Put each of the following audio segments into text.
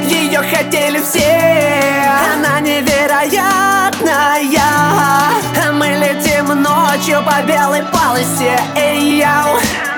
ее хотели все. Она невероятная. Мы летим ночью по белой полосе. Эй, йоу.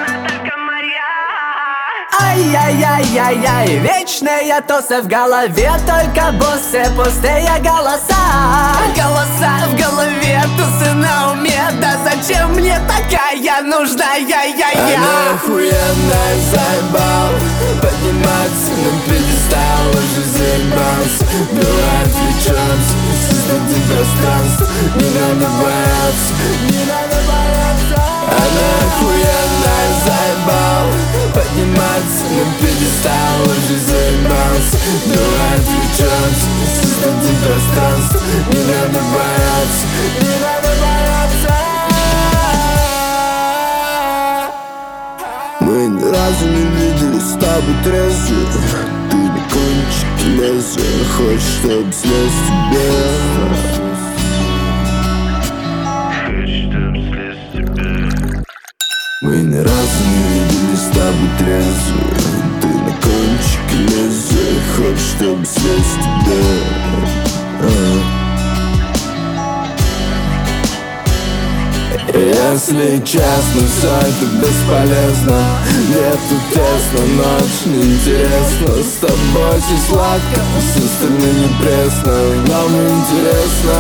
Ай-яй-яй-яй-яй, вечные тусы в голове, только бусы, пустые голоса. Голоса в голове, тусы на уме, да зачем мне такая нужна? Я-я-я. Она охуенная, заебал, подниматься на пьедестал, уже заебался. Давай отвлечемся, создадим пространство, не надо бояться, не надо бояться. Она охуенная, заебал, подниматься на пьедестал, уже заебался. Давай отвлечемся, создадим пространство, не надо бояться, не надо бояться. Мы ни разу не виделись с тобой трезвые. Ты на кончике лезвия, хочешь, чтоб слезть тебе. Мы ни разу не виделись с тобой трезвые. Ты на кончике лезвия, хочешь, чтоб слезть тебе. Если честно, все это бесполезно. Нету тесно, но очень интересно. С тобой все сладко, с остальным не пресно. Нам интересно.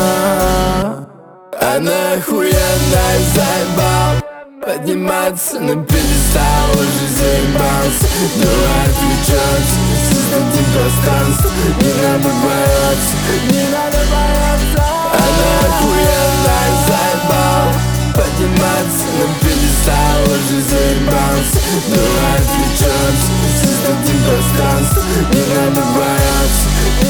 Она охуенная, заебал, подниматься на пьедестал, уже заебался. Давай отвлечемся, создадим пространство, не надо бояться, не надо бояться. Она охуенная, заебал, подниматься на пьедестал, уже заебался. Давай отвлечемся, создадим пространство, не надо бояться,